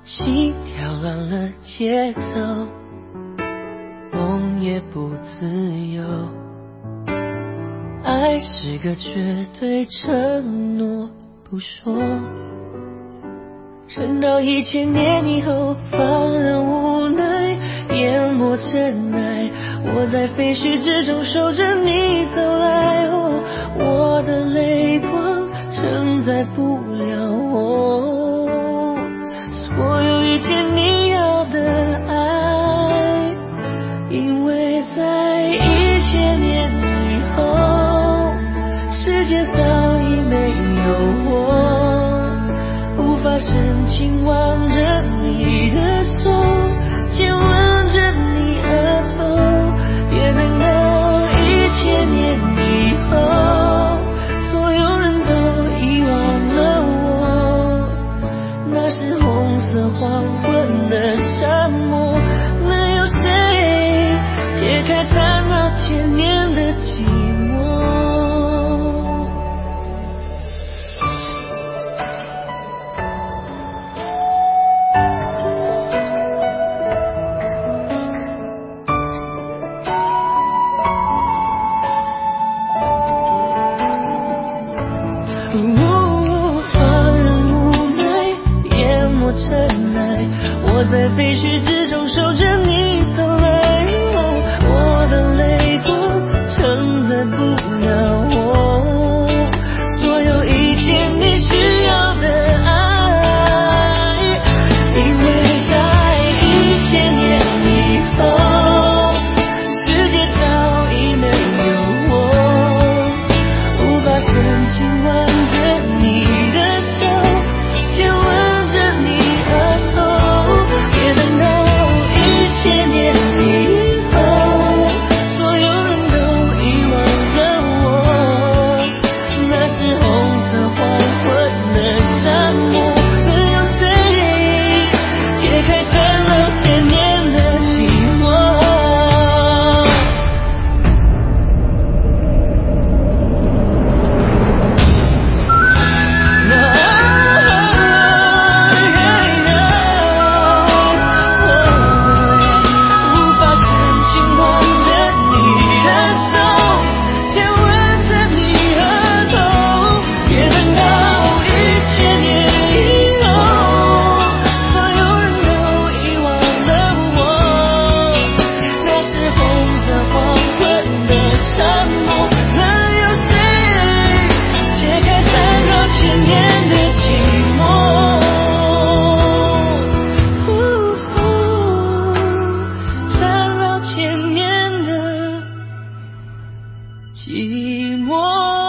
心跳乱了节奏，梦也不自由。爱是个绝对承诺不说，撑到1000年以后，放任无奈淹没尘埃。我在废墟之中守着你走来，我的泪光承载不了我所有一切你要的爱，因为在1000年以后，世界早已没有我，无法深情挽着你的手，亲吻着你额头，也等到1000年以后，所有人都遗忘了我。那是红色黄昏的沙漠，能有谁解开缠绕千年的寂寞？放任无奈淹没尘埃，我在废墟之中守着你走来，我的泪光承载不了我所有一切你需要的爱，因为在1000年以后，世界早已没有我，无法深情挽着你的手，亲吻着你额头，也等到1000年以后，所有人都遗忘了我。那是红色黄昏的沙漠，能有谁解开缠绕千年的寂寞？无法深情挽着你的手，亲吻着你额头，也等到1000年以后，所有人都遗忘了我。那是红色黄昏的沙漠，能有谁解开缠绕千年的寂寞？缠绕千年的寂寞。